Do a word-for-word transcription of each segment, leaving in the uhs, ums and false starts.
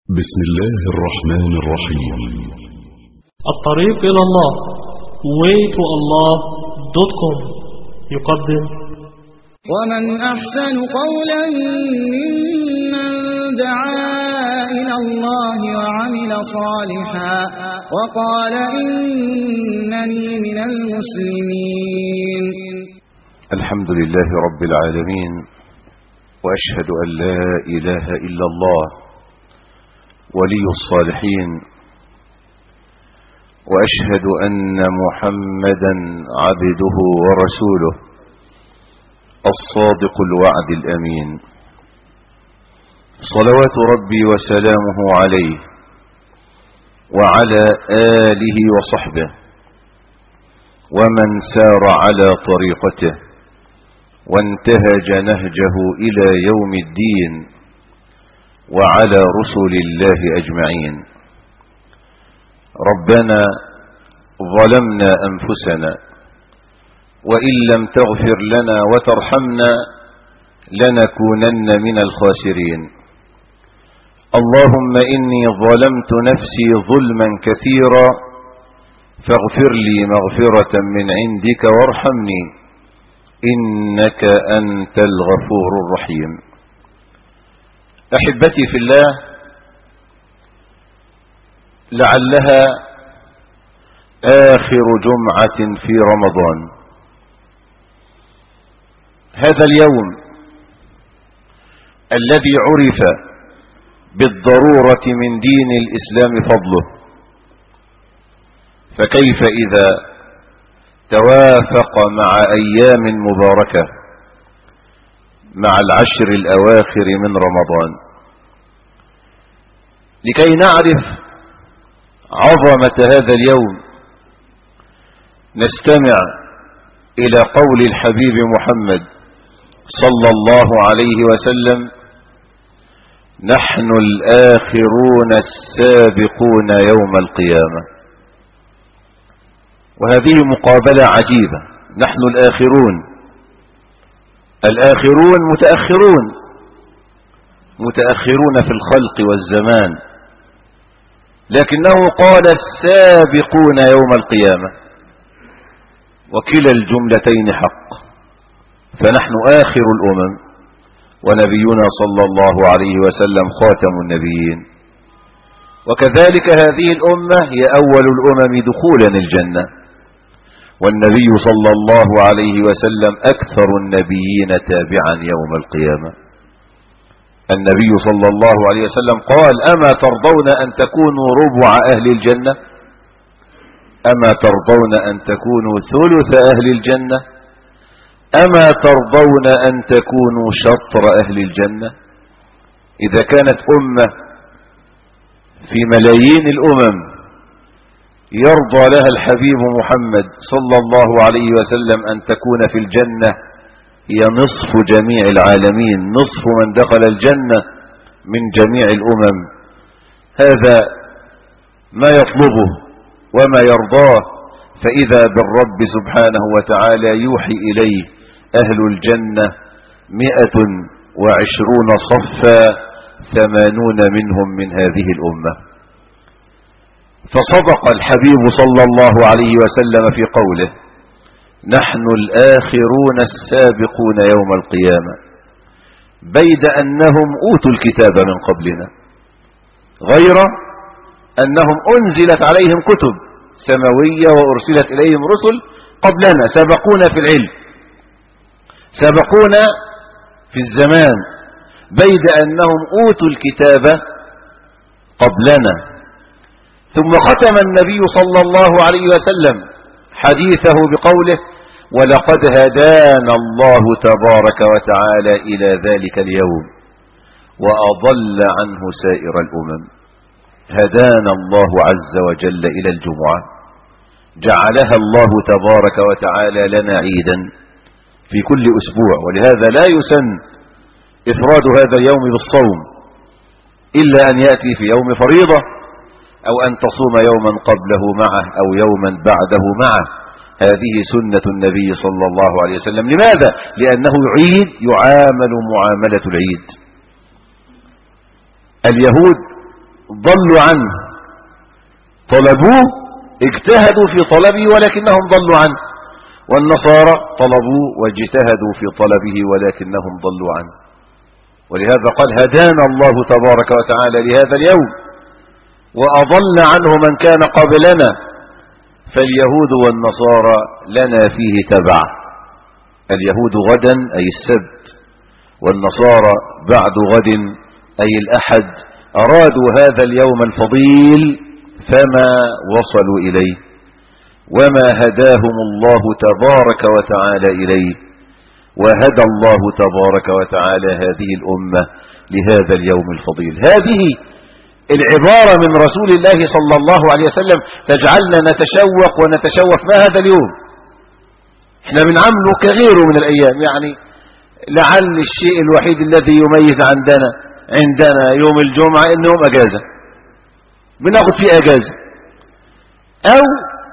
بسم الله الرحمن الرحيم. الطريق إلى الله way to allah dot com يقدم ومن أحسن قولا ممن دعا إلى الله وعمل صالحا وقال إنني من المسلمين. الحمد لله رب العالمين، وأشهد أن لا إله إلا الله ولي الصالحين، وأشهد أن محمدا عبده ورسوله الصادق الوعد الأمين، صلوات ربي وسلامه عليه وعلى آله وصحبه ومن سار على طريقته وانتهج نهجه إلى يوم الدين وعلى رسل الله أجمعين. ربنا ظلمنا أنفسنا وإن لم تغفر لنا وترحمنا لنكونن من الخاسرين. اللهم إني ظلمت نفسي ظلما كثيرا فاغفر لي مغفرة من عندك وارحمني إنك أنت الغفور الرحيم. أحبتي في الله، لعلها آخر جمعة في رمضان. هذا اليوم الذي عرف بالضرورة من دين الإسلام فضله، فكيف إذا توافق مع أيام مباركة مع العشر الأواخر من رمضان. لكي نعرف عظمة هذا اليوم نستمع إلى قول الحبيب محمد صلى الله عليه وسلم: نحن الآخرون السابقون يوم القيامة. وهذه مقابلة عجيبة، نحن الآخرون، الآخرون متأخرون متأخرون في الخلق والزمان، لكنه قال السابقون يوم القيامة، وكلا الجملتين حق، فنحن آخر الأمم ونبينا صلى الله عليه وسلم خاتم النبيين، وكذلك هذه الأمة هي أول الأمم دخولا الجنة، والنبي صلى الله عليه وسلم أكثر النبيين تابعا يوم القيامة. النبي صلى الله عليه وسلم قال: أما ترضون أن تكونوا ربع أهل الجنة؟ أما ترضون أن تكونوا ثلث أهل الجنة؟ أما ترضون أن تكونوا شطر أهل الجنة؟ إذا كانت أمة في ملايين الأمم يرضى لها الحبيب محمد صلى الله عليه وسلم أن تكون في الجنة هي نصف جميع العالمين، نصف من دخل الجنة من جميع الأمم، هذا ما يطلبه وما يرضاه. فإذا بالرب سبحانه وتعالى يوحي إليه أهل الجنة مئة وعشرون صفا ثمانون منهم من هذه الأمة. فصدق الحبيب صلى الله عليه وسلم في قوله: نحن الآخرون السابقون يوم القيامة، بيد أنهم أوتوا الكتاب من قبلنا، غير أنهم أنزلت عليهم كتب سماوية وأرسلت إليهم رسل قبلنا، سبقونا في العلم، سبقونا في الزمان، بيد أنهم أوتوا الكتاب قبلنا. ثم ختم النبي صلى الله عليه وسلم حديثه بقوله: ولقد هدانا الله تبارك وتعالى إلى ذلك اليوم وأضل عنه سائر الأمم. هدانا الله عز وجل إلى الجمعة، جعلها الله تبارك وتعالى لنا عيدا في كل أسبوع، ولهذا لا يسن إفراد هذا اليوم بالصوم إلا أن يأتي في يوم فريضة، أو أن تصوم يوما قبله معه أو يوما بعده معه. هذه سنة النبي صلى الله عليه وسلم. لماذا؟ لأنه عيد يعامل معاملة العيد. اليهود ضلوا عنه، طلبوه اجتهدوا في طلبه ولكنهم ضلوا عنه، والنصارى طلبوه واجتهدوا في طلبه ولكنهم ضلوا عنه. ولهذا قال هدانا الله تبارك وتعالى لهذا اليوم وأضل عنه من كان قبلنا، فاليهود والنصارى لنا فيه تبع. اليهود غدا أي السبت، والنصارى بعد غد أي الأحد، أرادوا هذا اليوم الفضيل فما وصلوا إليه، وما هداهم الله تبارك وتعالى إليه، وهدى الله تبارك وتعالى هذه الأمة لهذا اليوم الفضيل. هذه العبارة من رسول الله صلى الله عليه وسلم تجعلنا نتشوق ونتشوف ما هذا اليوم. احنا بنعمله كغيره من الأيام، يعني لعل الشيء الوحيد الذي يميز عندنا عندنا يوم الجمعة إنه يوم أجازة، بناخد فيه أجازة، أو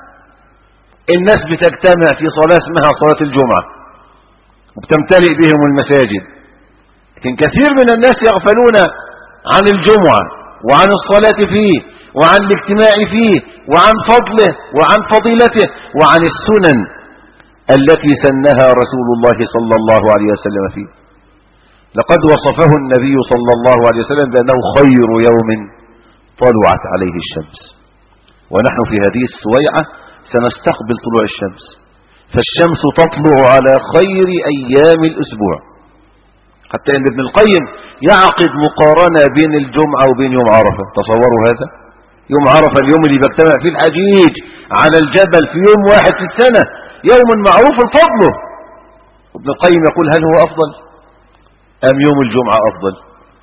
الناس بتجتمع في صلاة اسمها صلاة الجمعة وبتمتلئ بهم المساجد. لكن كثير من الناس يغفلون عن الجمعة وعن الصلاة فيه وعن الاجتماع فيه وعن فضله وعن فضيلته وعن السنن التي سنها رسول الله صلى الله عليه وسلم فيه. لقد وصفه النبي صلى الله عليه وسلم بأنه خير يوم طلعت عليه الشمس، ونحن في هذه السويعة سنستقبل طلوع الشمس، فالشمس تطلع على خير أيام الأسبوع. حتى أن ابن القيم يعقد مقارنة بين الجمعة وبين يوم عرفة. تصوروا هذا، يوم عرفة اليوم اللي بيجتمع فيه الحجيج على الجبل في يوم واحد في السنة، يوم معروف فضله. ابن القيم يقول هل هو أفضل أم يوم الجمعة أفضل؟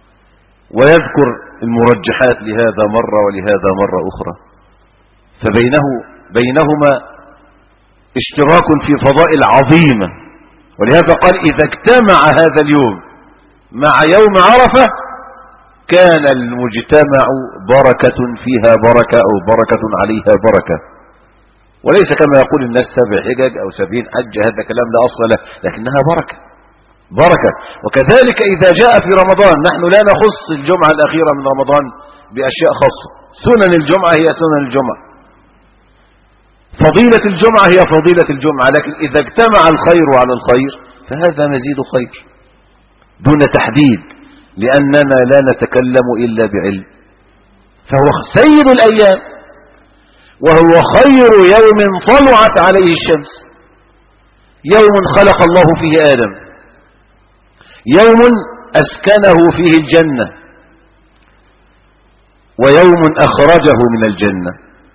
ويذكر المرجحات لهذا مرة ولهذا مرة أخرى. فبينه بينهما اشتراك في فضائل عظيمة. ولهذا قال إذا اجتمع هذا اليوم مع يوم عرفة كان المجتمع بركة فيها بركة أو بركة عليها بركة، وليس كما يقول الناس سبع حجج أو سبعين حج، هذا كلام لا أصل له، لكنها بركة بركة. وكذلك إذا جاء في رمضان، نحن لا نخص الجمعة الأخيرة من رمضان بأشياء خاصة، سنن الجمعة هي سنن الجمعة، فضيلة الجمعة هي فضيلة الجمعة، لكن إذا اجتمع الخير على الخير فهذا مزيد خير دون تحديد، لأننا لا نتكلم إلا بعلم. فهو سيد الأيام وهو خير يوم طلعت عليه الشمس، يوم خلق الله فيه آدم، يوم أسكنه فيه الجنة، ويوم أخرجه من الجنة،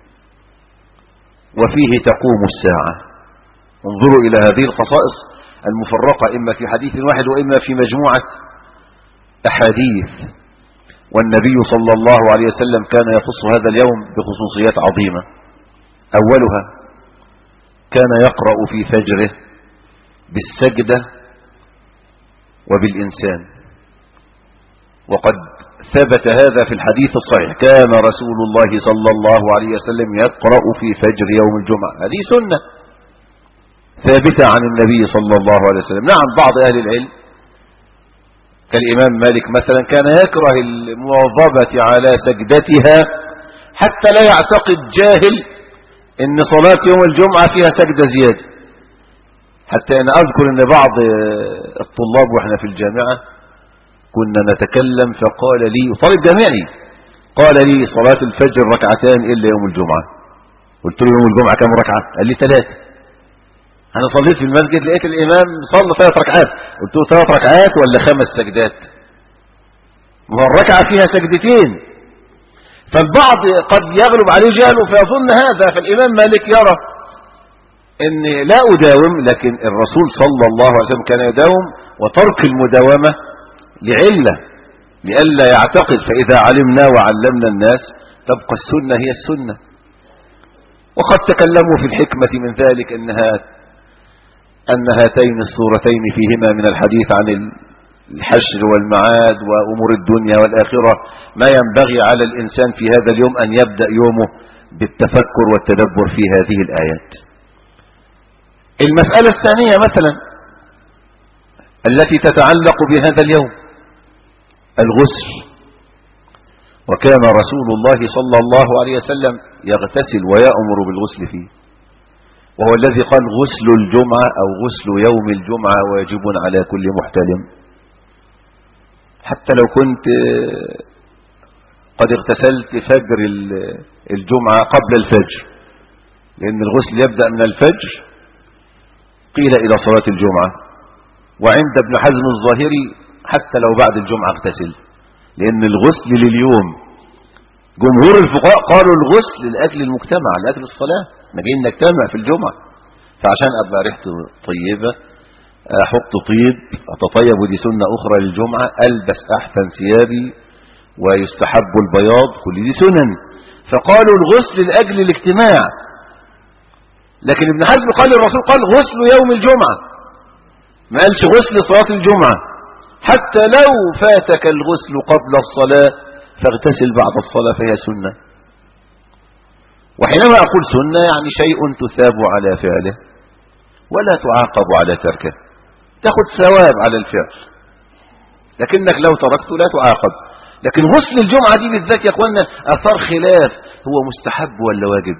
وفيه تقوم الساعة. انظروا إلى هذه الخصائص المفرقة إما في حديث واحد وإما في مجموعة أحاديث. والنبي صلى الله عليه وسلم كان يخص هذا اليوم بخصوصيات عظيمة. أولها كان يقرأ في فجره بالسجدة وبالإنسان، وقد ثبت هذا في الحديث الصحيح، كان رسول الله صلى الله عليه وسلم يقرأ في فجر يوم الجمعة. هذه سنة ثابتة عن النبي صلى الله عليه وسلم. نعم بعض أهل العلم كالإمام مالك مثلا كان يكره المواظبة على سجدتها حتى لا يعتقد جاهل ان صلاة يوم الجمعة فيها سجدة زيادة. حتى أنا أذكر أن بعض الطلاب وإحنا في الجامعة كنا نتكلم فقال لي، طالب جامعي قال لي صلاة الفجر ركعتان إلا يوم الجمعة. قلت له يوم الجمعة كم ركعة؟ قال لي ثلاثة. أنا صليت في المسجد لقيت الإمام صلى ثلاث ركعات. قلت له ثلاث ركعات ولا خمس سجدات؟ ما هو الركعة فيها سجدتين. فالبعض قد يغلب عليه جهله فيظن هذا، فالإمام مالك يرى أن لا أداوم، لكن الرسول صلى الله عليه وسلم كان يداوم، وترك المداومة لعلة لئلا يعتقد، فإذا علمنا وعلمنا الناس تبقى السنة هي السنة. وقد تكلموا في الحكمة من ذلك أنها أن هاتين السورتين فيهما من الحديث عن الحشر والمعاد وأمور الدنيا والآخرة ما ينبغي على الإنسان في هذا اليوم أن يبدأ يومه بالتفكر والتدبر في هذه الآيات. المسألة الثانية مثلا التي تتعلق بهذا اليوم الغسل، وكان رسول الله صلى الله عليه وسلم يغتسل ويأمر بالغسل فيه، وهو الذي قال غسل الجمعة أو غسل يوم الجمعة واجب على كل محتلم. حتى لو كنت قد اغتسلت فجر الجمعة قبل الفجر، لأن الغسل يبدأ من الفجر قيل إلى صلاة الجمعة، وعند ابن حزم الظاهري حتى لو بعد الجمعة اغتسل، لأن الغسل لليوم. جمهور الفقهاء قالوا الغسل لأجل المجتمع، لأجل الصلاة، احنا جايين نجتمع في الجمعة، فعشان أبقى ريحته طيبة أحط طيب أتطيب، ودي سنة أخرى للجمعة، ألبس أحسن ثيابي ويستحب البياض، كل دي سنن. فقالوا الغسل لأجل الاجتماع. لكن ابن حزم قال الرسول قال غسل يوم الجمعة، ما قالش غسل صلاة الجمعة. حتى لو فاتك الغسل قبل الصلاة فاغتسل بعد الصلاة فهي سنة. وحينما أقول سنة يعني شيء تثاب على فعله ولا تعاقب على تركه، تاخد ثواب على الفعل، لكنك لو تركته لا تعاقب. لكن غسل الجمعة دي بالذات يا اخوانا أثار خلاف، هو مستحب ولا واجب؟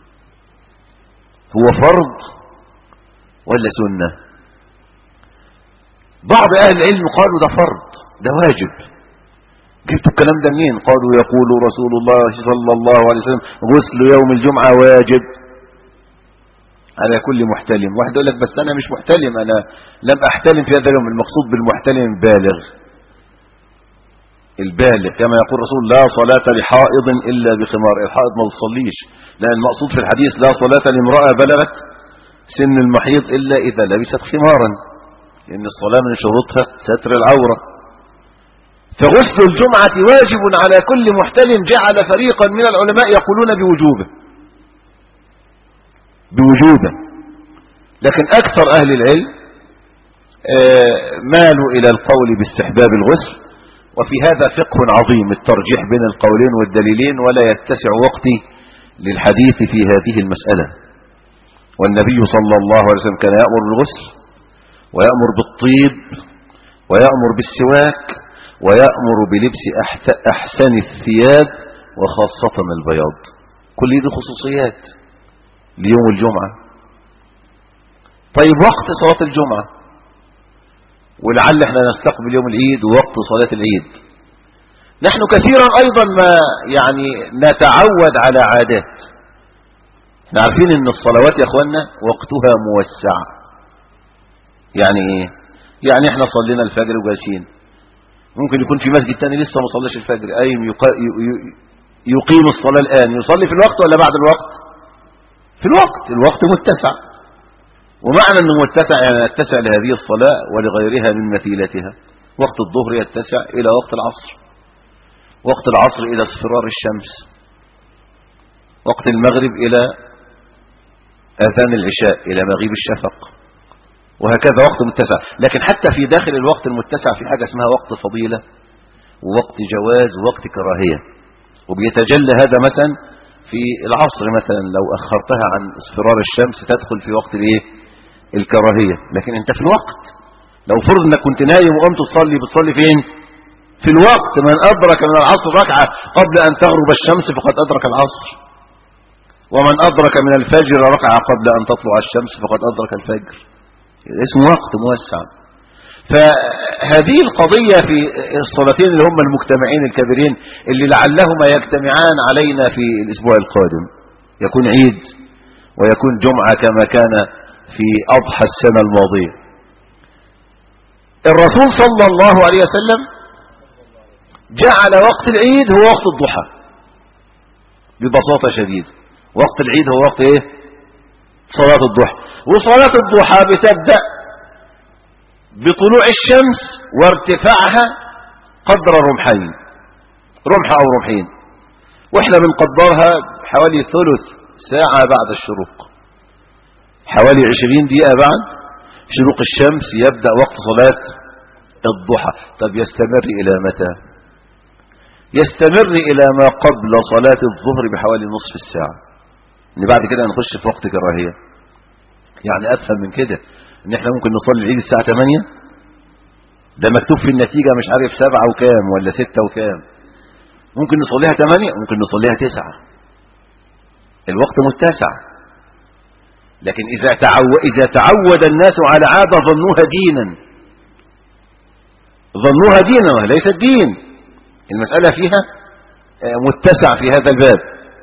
هو فرض ولا سنة؟ بعض أهل العلم قالوا ده فرض، ده واجب. جبتوا الكلام ده منين؟ قالوا يقول رسول الله صلى الله عليه وسلم غسل يوم الجمعة واجب على كل محتلم. واحد يقول لك بس أنا مش محتلم، أنا لم أحتلم في هذا اليوم. المقصود بالمحتلم بالغ، البالغ، كما يقول رسول لا صلاة لحائض إلا بخمار. الحائض ما بتصليش، لأن المقصود في الحديث لا صلاة لامرأة بلغت سن المحيض إلا إذا لبست خمارا، لأن الصلاة من شروطها ستر العورة. فغسل الجمعة واجب على كل محتلم، جعل فريقا من العلماء يقولون بوجوبه بوجوبه لكن أكثر أهل العلم مالوا إلى القول باستحباب الغسل. وفي هذا فقه عظيم، الترجيح بين القولين والدليلين، ولا يتسع وقتي للحديث في هذه المسألة. والنبي صلى الله عليه وسلم كان يأمر بالغسل ويأمر بالطيب ويأمر بالسواك ويأمر بلبس أحسن الثياب وخاصة البياض. كل دي خصوصيات ليوم الجمعة. طيب وقت صلاة الجمعة، ولعل احنا نستقبل يوم العيد ووقت صلاة العيد. نحن كثيرا ايضا ما يعني نتعود على عادات. احنا عارفين ان الصلوات يا اخوانا وقتها موسع. يعني ايه؟ يعني احنا صلينا الفجر وجالسين، ممكن يكون في مسجد تاني لسه ما صلاش الفجر، قايم يقيم الصلاة الآن، يصلي في الوقت ولا بعد الوقت؟ في الوقت. الوقت متسع، ومعنى انه متسع يعني يتسع لهذه الصلاة ولغيرها من مثيلتها. وقت الظهر يتسع الى وقت العصر، وقت العصر الى اصفرار الشمس، وقت المغرب الى اذان العشاء، الى مغيب الشفق، وهكذا وقت متسع. لكن حتى في داخل الوقت المتسع في حاجة اسمها وقت فضيلة ووقت جواز ووقت كراهية. وبيتجلى هذا مثلا في العصر، مثلا لو اخرتها عن اصفرار الشمس تدخل في وقت الايه؟ الكراهية. لكن انت في الوقت، لو فرض انك كنت نايم وقمت تصلي، بتصلي فين؟ في الوقت. من ادرك من العصر ركعة قبل ان تغرب الشمس فقد ادرك العصر، ومن ادرك من الفجر ركعة قبل ان تطلع الشمس فقد ادرك الفجر. اسمه وقت موسع. فهذه القضية في الصلاتين اللي هم المجتمعين الكبيرين اللي لعلهما يجتمعان علينا في الاسبوع القادم، يكون عيد ويكون جمعة كما كان في أضحى السنة الماضية. الرسول صلى الله عليه وسلم جعل وقت العيد هو وقت الضحى ببساطة شديدة. وقت العيد هو وقت ايه؟ صلاة الضحى. وصلاة الضحى بتبدأ بطلوع الشمس وارتفاعها قدر رمحين، رمح أو رمحين، واحنا بنقدرها حوالي ثلث ساعة بعد الشروق، حوالي عشرين دقيقة بعد شروق الشمس يبدأ وقت صلاة الضحى. طب يستمر إلى متى؟ يستمر إلى ما قبل صلاة الظهر بحوالي نصف الساعة، ان بعد كده نخش في وقت كراهية. يعني أفهم من كده ان احنا ممكن نصلي العيد الساعة ثمانية، ده مكتوب في النتيجة مش عارف سبعة وكام ولا ستة وكام، ممكن نصليها ثمانية، ممكن نصليها تسعة، الوقت متسع. لكن إذا تعود, إذا تعود الناس على عادة ظنوها دينا، ظنوها دينا ليس الدين. المسألة فيها متسع في هذا الباب.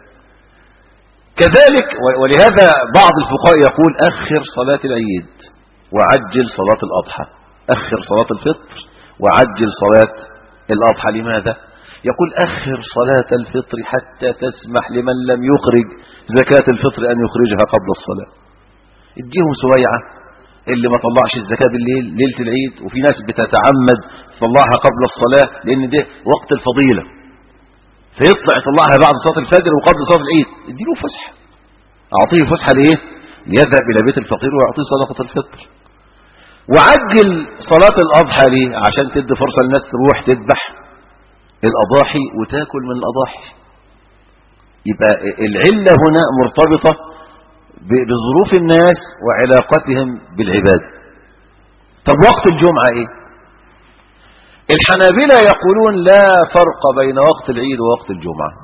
كذلك ولهذا بعض الفقهاء يقول أخر صلاة العيد وعجل صلاة الأضحى، أخر صلاة الفطر وعجل صلاة الأضحى. لماذا؟ يقول أخر صلاة الفطر حتى تسمح لمن لم يخرج زكاة الفطر أن يخرجها قبل الصلاة. اديهم سويعة اللي ما طلعش الزكاة بالليل ليلة العيد، وفي ناس بتتعمد تطلعها قبل الصلاة لأن ده وقت الفضيلة، فيطلع يطلعها بعد صلاة الفجر وقبل صلاة العيد. اديله فسحة، أعطيه فسحة لإيه؟ ليذهب إلى بيت الفقير ويعطيه صدقة الفطر. وعجل صلاة الأضحى ليه؟ عشان تدي فرصة للناس تروح تذبح الأضاحي وتاكل من الأضاحي. يبقى العلة هنا مرتبطة بظروف الناس وعلاقتهم بالعبادة. طب وقت الجمعة ايه؟ الحنابلة يقولون لا فرق بين وقت العيد ووقت الجمعة،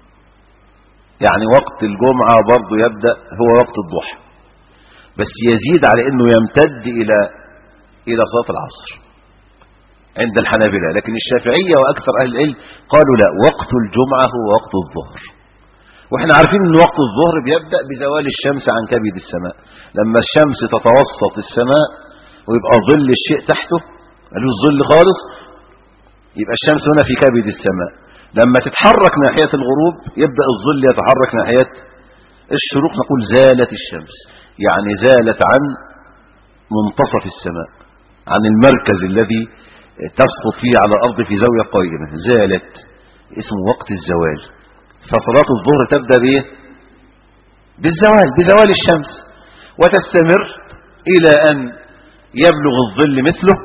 يعني وقت الجمعة برضو يبدأ هو وقت الضحى، بس يزيد على انه يمتد الى الى صلاة العصر عند الحنابلة. لكن الشافعية واكثر اهل العلم قالوا لا، وقت الجمعة هو وقت الظهر. واحنا عارفين ان وقت الظهر بيبدأ بزوال الشمس عن كبد السماء، لما الشمس تتوسط السماء ويبقى ظل الشيء تحته، قالوا الظل خالص، يبقى الشمس هنا في كبد السماء. لما تتحرك ناحية الغروب يبدأ الظل يتحرك ناحية الشروق، نقول زالت الشمس، يعني زالت عن منتصف السماء، عن المركز الذي تسقط فيه على الأرض في زاوية قائمة، زالت، اسمه وقت الزوال. فصلاة الظهر تبدأ بإيه؟ بالزوال، بزوال الشمس، وتستمر إلى أن يبلغ الظل مثله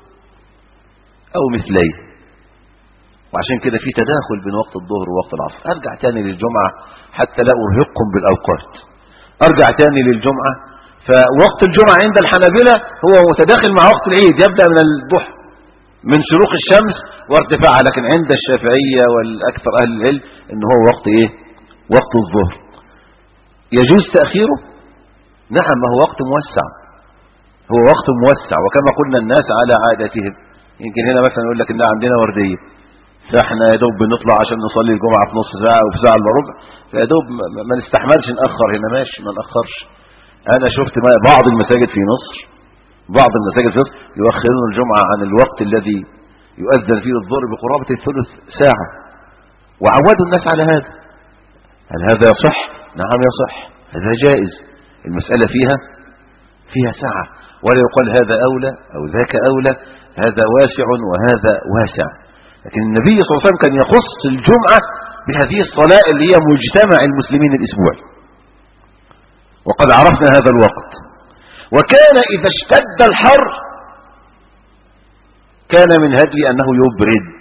أو مثليه. وعشان كده في تداخل بين وقت الظهر ووقت العصر. أرجع تاني للجمعة حتى لا أرهقكم بالأوقات. أرجع تاني للجمعة. فوقت الجمعة عند الحنابلة هو متداخل مع وقت العيد، يبدأ من الضحى، من شروق الشمس وارتفاعها. لكن عند الشافعية والأكثر أهل العلم إن هو وقت إيه؟ وقت الظهر. يجوز تأخيره؟ نعم، ما هو وقت موسع، هو وقت موسع. وكما قلنا الناس على عادتهم، يمكن هنا مثلا يقول لك إن عندنا وردية، فاحنا يا دوب بنطلع عشان نصلي الجمعة في نص ساعة وفي ساعة الا ربع، فيا دوب ما نستحملش نأخر هنا، ماشي ما نأخرش. أنا شفت بعض المساجد في مصر، بعض المساجد في مصر يؤخرون الجمعة عن الوقت الذي يؤذن فيه الظهر بقرابة الثلث ساعة، وعودوا الناس على هذا. هل هذا يصح؟ نعم يصح، هذا جائز. المسألة فيها فيها ساعة، ولا يقال هذا أولى أو ذاك أولى، هذا واسع وهذا واسع. لكن النبي صلى الله عليه وسلم كان يخص الجمعة بهذه الصلاة اللي هي مجتمع المسلمين الأسبوعي، وقد عرفنا هذا الوقت. وكان إذا اشتد الحر كان من هدي أنه يبرد،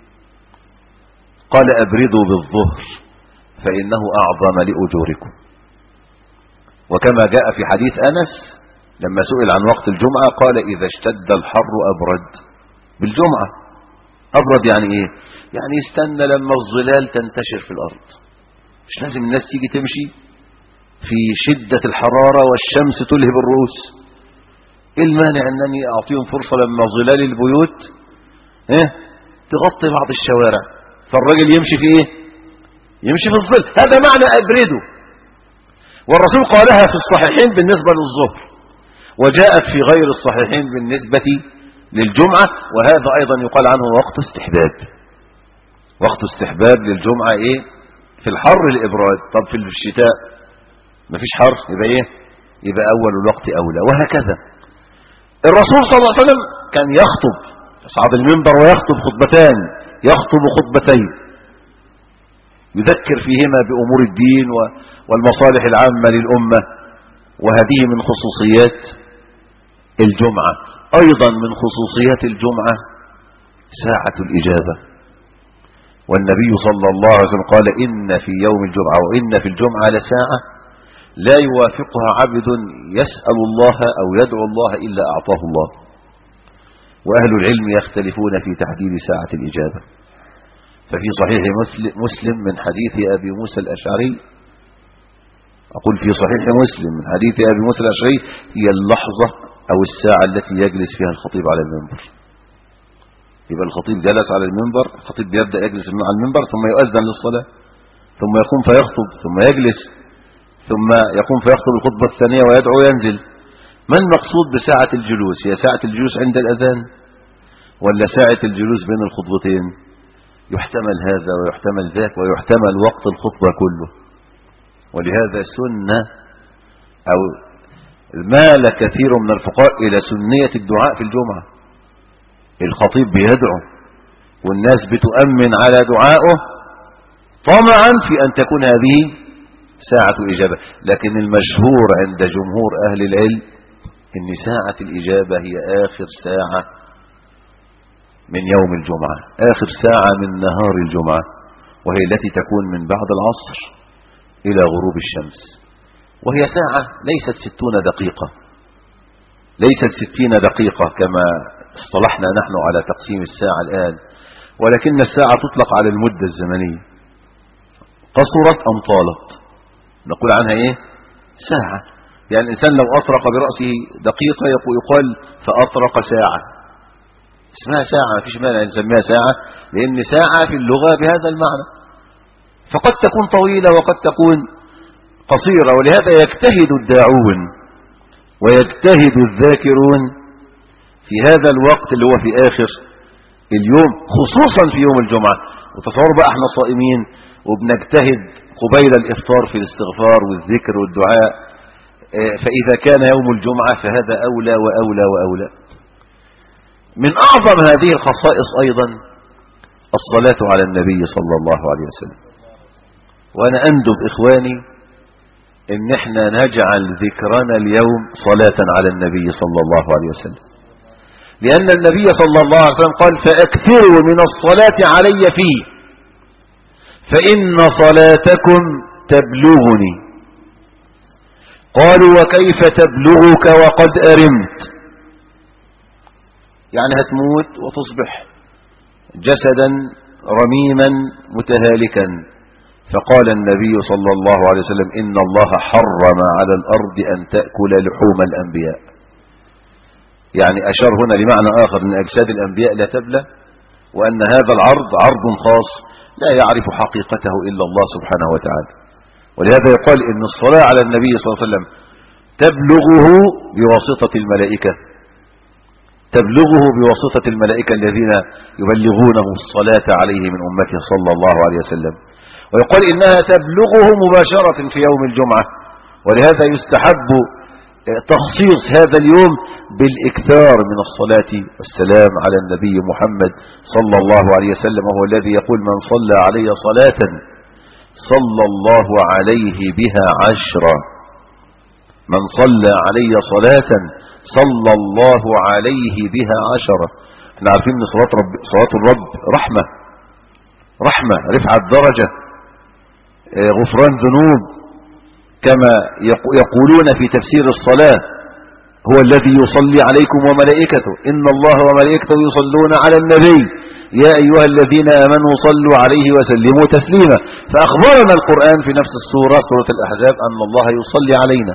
قال أبردوا بالظهر فإنه أعظم لأجوركم. وكما جاء في حديث أنس لما سئل عن وقت الجمعة قال إذا اشتد الحر أبرد بالجمعة. أبرد يعني إيه؟ يعني يستنى لما الظلال تنتشر في الأرض، مش لازم الناس تيجي تمشي في شدة الحرارة والشمس تلهب الرؤوس. إيه المانع أنني أعطيهم فرصة لما ظلال البيوت إيه؟ تغطي بعض الشوارع، فالرجل يمشي في إيه؟ يمشي في الظل. هذا معنى أبرده. والرسول قالها في الصحيحين بالنسبة للظهر، وجاءت في غير الصحيحين بالنسبة للجمعة. وهذا أيضا يقال عنه وقت استحباب، وقت استحباب للجمعة إيه؟ في الحر الإبراد. طب في الشتاء مفيش حر، يبقى إيه؟ يبقى أول الوقت أولى. وهكذا الرسول صلى الله عليه وسلم كان يخطب، يصعد المنبر ويخطب خطبتان، يخطب خطبتين يذكر فيهما بأمور الدين والمصالح العامة للأمة. وهذه من خصوصيات الجمعة. أيضا من خصوصيات الجمعة ساعة الإجابة. والنبي صلى الله عليه وسلم قال إن في يوم الجمعة وإن في الجمعة لساعة لا يوافقها عبد يسأل الله أو يدعو الله إلا أعطاه الله. وأهل العلم يختلفون في تحديد ساعة الإجابة، ففي صحيح مسلم من حديث أبي موسى الأشعري، أقول في صحيح مسلم من حديث أبي موسى الأشعري، هي اللحظة أو الساعة التي يجلس فيها الخطيب على المنبر. يبقى الخطيب جلس على المنبر، الخطيب بيبدأ يجلس على المنبر ثم يؤذن للصلاة، ثم يقوم فيخطب، ثم يجلس، ثم يقوم فيخطب الخطبة الثانية ويدعو وينزل. ما المقصود بساعة الجلوس؟ هي ساعة الجلوس عند الأذان ولا ساعة الجلوس بين الخطبتين؟ يحتمل هذا ويحتمل ذاك ويحتمل وقت الخطبة كله. ولهذا سنة أو مال كثير من الفقهاء إلى سنية الدعاء في الجمعة. الخطيب بيدعو والناس بتؤمن على دعائه طمعا في أن تكون هذه ساعة إجابة. لكن المشهور عند جمهور أهل العلم إن ساعة الإجابة هي آخر ساعة من يوم الجمعة، آخر ساعة من نهار الجمعة، وهي التي تكون من بعد العصر إلى غروب الشمس، وهي ساعة ليست ستون دقيقة، ليست ستين دقيقة كما اصطلحنا نحن على تقسيم الساعة الآن، ولكن الساعة تطلق على المدة الزمنية، قصرت أم طالت نقول عنها إيه؟ ساعة. يعني الإنسان لو أطرق برأسه دقيقة يقال فأطرق ساعة، اسمها ساعة، ما فيش مانع نسميها ساعة، لأن ساعة في اللغة بهذا المعنى، فقد تكون طويلة وقد تكون قصيرة. ولهذا يجتهد الداعون ويجتهد الذاكرون في هذا الوقت اللي هو في آخر اليوم، خصوصا في يوم الجمعة. وتصور بقى احنا صائمين وبنجتهد قبيل الإفطار في الاستغفار والذكر والدعاء، فإذا كان يوم الجمعة فهذا أولى وأولى وأولى. من أعظم هذه الخصائص أيضا الصلاة على النبي صلى الله عليه وسلم. وأنا أندب إخواني إن احنا نجعل ذكرنا اليوم صلاة على النبي صلى الله عليه وسلم، لأن النبي صلى الله عليه وسلم قال فأكثروا من الصلاة علي فيه فإن صلاتكم تبلغني. قالوا وكيف تبلغك وقد أرمت؟ يعني هتموت وتصبح جسدا رميما متهالكا. فقال النبي صلى الله عليه وسلم إن الله حرم على الأرض أن تأكل لحوم الأنبياء. يعني أشار هنا لمعنى آخر أن أجساد الأنبياء لا تبلى، وأن هذا العرض عرض خاص لا يعرف حقيقته إلا الله سبحانه وتعالى. ولهذا يقال إن الصلاة على النبي صلى الله عليه وسلم تبلغه بواسطة الملائكة، تبلغه بواسطة الملائكة الذين يبلغونه الصلاة عليه من أمته صلى الله عليه وسلم. ويقال إنها تبلغه مباشرة في يوم الجمعة. ولهذا يستحب تخصيص هذا اليوم بالإكثار من الصلاة والسلام على النبي محمد صلى الله عليه وسلم، وهو الذي يقول من صلى علي صلاة صلى الله عليه بها عشرا، من صلى علي صلاة صلى الله عليه بها عشرة. احنا عارفين ان صلاة, رب صلاة الرب رحمة، رحمة رفعة درجة، غفران ذنوب، كما يقولون في تفسير الصلاة هو الذي يصلي عليكم وملائكته إن الله وملائكته يصلون على النبي يا أيها الذين آمنوا صلوا عليه وسلموا تسليما. فأخبرنا القرآن في نفس السورة سورة الأحزاب أن الله يصلي علينا،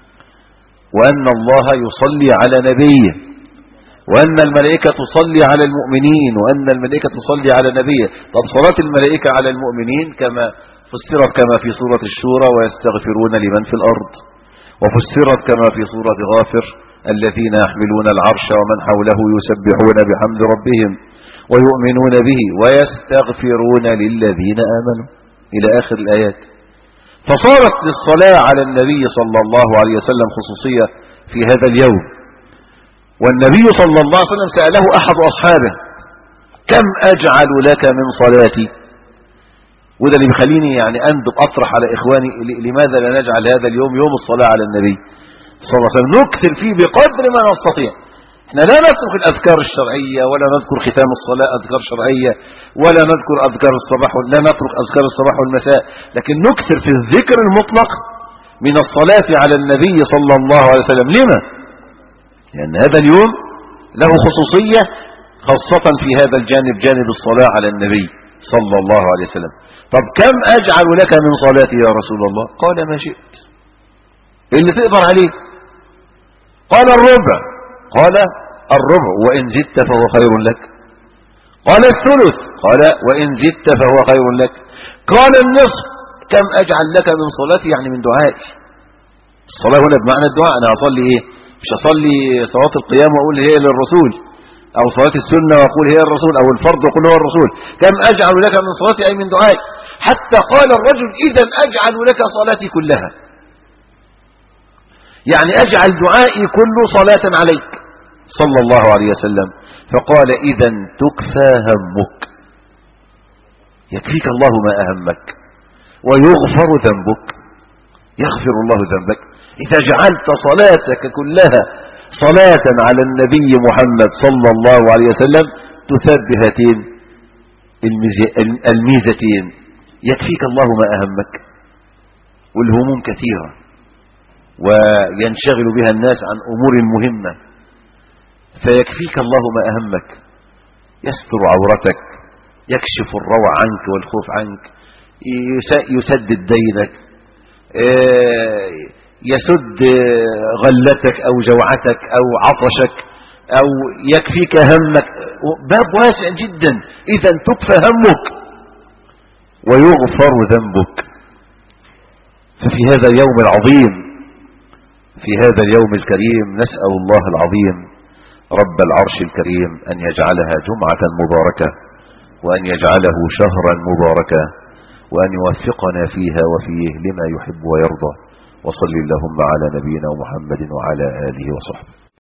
وأن الله يصلي على نبيه، وأن الملائكة تصلي على المؤمنين، وأن الملائكة تصلي على نبيه. طب صلاة الملائكة على المؤمنين كما فسرت كما في سورة الشورى ويستغفرون لمن في الأرض، وفسرت كما في سورة غافر الذين يحملون العرش ومن حوله يسبحون بحمد ربهم ويؤمنون به ويستغفرون للذين آمنوا إلى آخر الآيات. فصارت للصلاة على النبي صلى الله عليه وسلم خصوصية في هذا اليوم. والنبي صلى الله عليه وسلم سأله أحد أصحابه كم أجعل لك من صلاتي؟ وده اللي بيخليني يعني أندب أطرح على إخواني لماذا لا نجعل هذا اليوم يوم الصلاة على النبي صلى الله عليه وسلم، نكثر فيه بقدر ما نستطيع. احنا لا نترك الأذكار الشرعية ولا نذكر ختام الصلاة أذكار شرعية ولا نذكر أذكار الصباح، لا نترك أذكار الصباح والمساء، لكن نكثر في الذكر المطلق من الصلاة على النبي صلى الله عليه وسلم. لما؟ لأن هذا اليوم له خصوصية خاصة في هذا الجانب، جانب الصلاة على النبي صلى الله عليه وسلم. طب كم أجعل لك من صلاتي يا رسول الله؟ قال ما شئت، اللي تقدر عليه. قال الربع، قال الربع وإن زدت فهو خير لك. قال الثلث، قال وإن زدت فهو خير لك. قال النصف، كم أجعل لك من صلاتي يعني من دعائي. الصلاة هنا بمعنى الدعاء، أنا أصلي إيه؟ مش أصلي صلاة القيام وأقول هي للرسول، أو صلاة السنة وأقول هي الرسول، أو الفرض وأقول هو الرسول. كم أجعل لك من صلاتي أي من دعائي. حتى قال الرجل إذا أجعل لك صلاتي كلها، يعني أجعل دعائي كله صلاة عليك صلى الله عليه وسلم. فقال إذا تكفى همك، يكفيك الله ما أهمك ويغفر ذنبك، يغفر الله ذنبك إذا جعلت صلاتك كلها صلاة على النبي محمد صلى الله عليه وسلم تثاب هاتين الميزتين، يكفيك الله ما أهمك. والهموم كثيرة وينشغل بها الناس عن أمور مهمة، فيكفيك الله ما أهمك، يستر عورتك، يكشف الروع عنك والخوف عنك، يسدد دينك، يسد غلتك أو جوعتك أو عطشك، أو يكفيك همك. باب واسع جدا. إذا تكفى همك ويغفر ذنبك. ففي هذا اليوم العظيم، في هذا اليوم الكريم، نسأل الله العظيم رب العرش الكريم أن يجعلها جمعة مباركة، وأن يجعله شهرا مباركا، وأن يوفقنا فيها وفيه لما يحب ويرضى. وصل اللهم على نبينا محمد وعلى آله وصحبه.